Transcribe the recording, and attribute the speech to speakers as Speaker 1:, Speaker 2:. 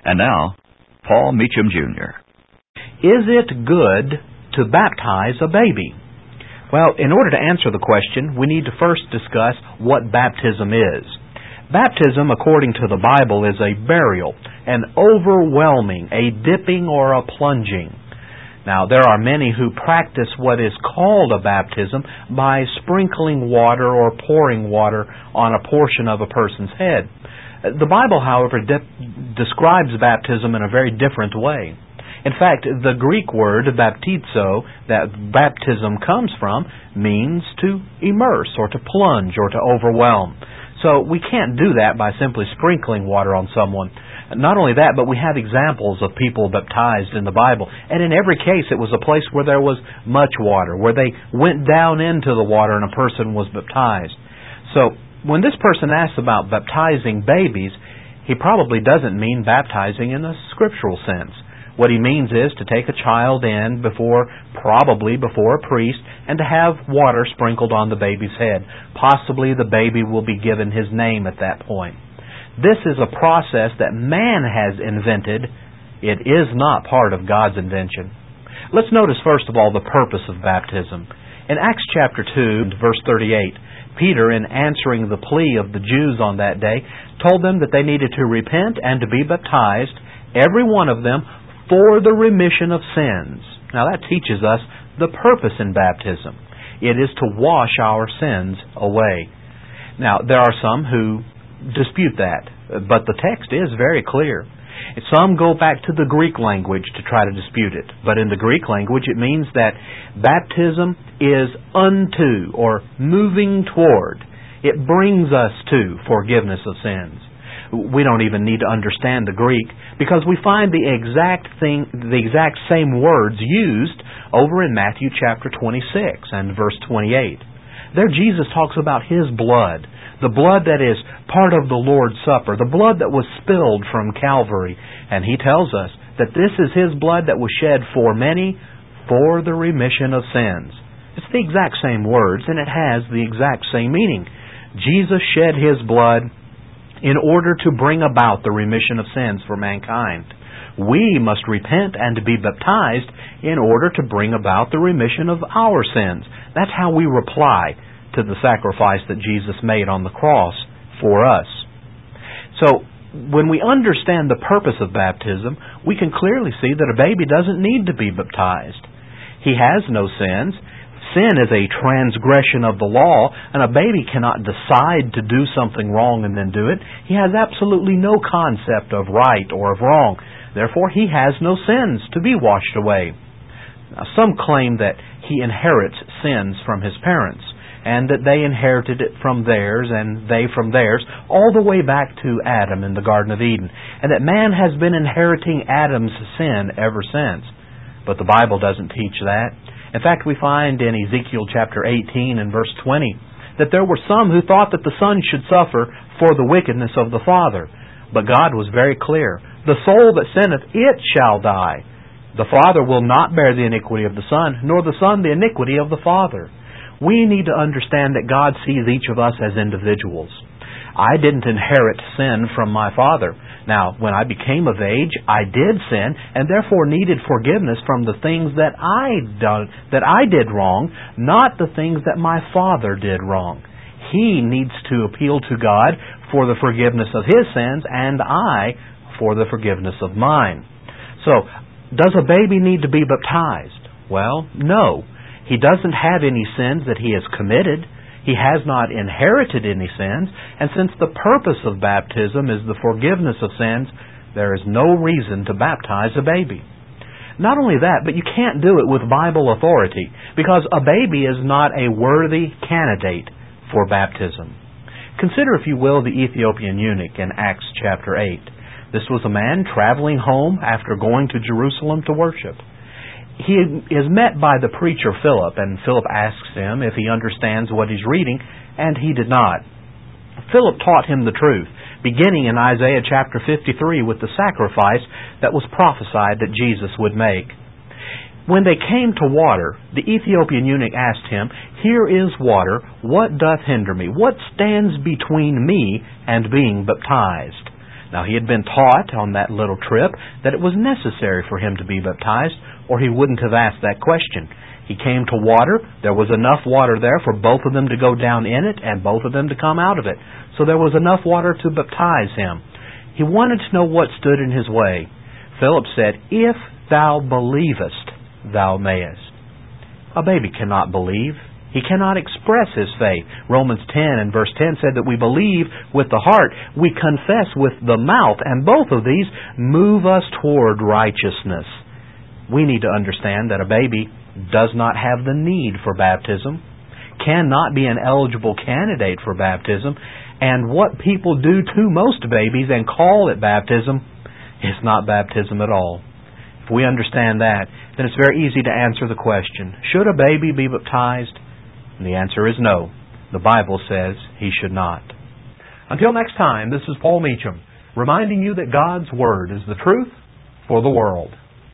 Speaker 1: And now, Paul Meacham Jr.
Speaker 2: Is it good to baptize a baby? Well, in order to answer the question, we need to first discuss what baptism is. Baptism, according to the Bible, is a burial, an overwhelming, a dipping or a plunging. Now, there are many who practice what is called a baptism by sprinkling water or pouring water on a portion of a person's head. The Bible, however, describes baptism in a very different way. In fact, the Greek word baptizo, that baptism comes from, means to immerse or to plunge or to overwhelm. So we can't do that by simply sprinkling water on someone. Not only that, but we have examples of people baptized in the Bible. And in every case, it was a place where there was much water, where they went down into the water and a person was baptized. So when this person asks about baptizing babies, he probably doesn't mean baptizing in the scriptural sense. What he means is to take a child in probably before a priest, and to have water sprinkled on the baby's head. Possibly the baby will be given his name at that point. This is a process that man has invented. It is not part of God's invention. Let's notice first of all the purpose of baptism. In Acts chapter 2, verse 38, Peter, in answering the plea of the Jews on that day, told them that they needed to repent and to be baptized, every one of them, for the remission of sins. Now that teaches us the purpose in baptism. It is to wash our sins away. Now there are some who dispute that, but the text is very clear. Some go back to the Greek language to try to dispute it. But in the Greek language it means that baptism is unto, or moving toward. It brings us to forgiveness of sins. We don't even need to understand the Greek, because we find the exact same words used over in Matthew chapter 26 and verse 28. There Jesus talks about His blood, the blood that is part of the Lord's Supper, the blood that was spilled from Calvary. And He tells us that this is His blood that was shed for many for the remission of sins. It's the exact same words, and it has the exact same meaning. Jesus shed His blood in order to bring about the remission of sins for mankind. We must repent and be baptized in order to bring about the remission of our sins. That's how we reply to the sacrifice that Jesus made on the cross for us. So, when we understand the purpose of baptism, we can clearly see that a baby doesn't need to be baptized. He has no sins. Sin is a transgression of the law, and a baby cannot decide to do something wrong and then do it. He has absolutely no concept of right or of wrong. Therefore, he has no sins to be washed away. Now, some claim that he inherits sins from his parents, and that they inherited it from theirs, and they from theirs, all the way back to Adam in the Garden of Eden, and that man has been inheriting Adam's sin ever since. But the Bible doesn't teach that. In fact, we find in Ezekiel chapter 18 and verse 20 that there were some who thought that the Son should suffer for the wickedness of the Father. But God was very clear. The soul that sinneth, it shall die. The Father will not bear the iniquity of the Son, nor the Son the iniquity of the Father. We need to understand that God sees each of us as individuals. I didn't inherit sin from my father. Now, when I became of age, I did sin, and therefore needed forgiveness from the things that I did wrong, not the things that my father did wrong. He needs to appeal to God for the forgiveness of his sins, and I for the forgiveness of mine. So, does a baby need to be baptized? Well, no. He doesn't have any sins that he has committed. He has not inherited any sins, and since the purpose of baptism is the forgiveness of sins, there is no reason to baptize a baby. Not only that, but you can't do it with Bible authority, because a baby is not a worthy candidate for baptism. Consider, if you will, the Ethiopian eunuch in Acts chapter 8. This was a man traveling home after going to Jerusalem to worship. He is met by the preacher Philip, and Philip asks him if he understands what he's reading, and he did not. Philip taught him the truth, beginning in Isaiah chapter 53 with the sacrifice that was prophesied that Jesus would make. When they came to water, the Ethiopian eunuch asked him, "Here is water, what doth hinder me? What stands between me and being baptized?" Now, he had been taught on that little trip that it was necessary for him to be baptized, or he wouldn't have asked that question. He came to water. There was enough water there for both of them to go down in it and both of them to come out of it. So there was enough water to baptize him. He wanted to know what stood in his way. Philip said, "If thou believest, thou mayest." A baby cannot believe. He cannot express his faith. Romans 10 and verse 10 said that we believe with the heart, we confess with the mouth, and both of these move us toward righteousness. We need to understand that a baby does not have the need for baptism, cannot be an eligible candidate for baptism, and what people do to most babies and call it baptism is not baptism at all. If we understand that, then it's very easy to answer the question, should a baby be baptized? And the answer is no. The Bible says he should not. Until next time, this is Paul Meacham, reminding you that God's Word is the truth for the world.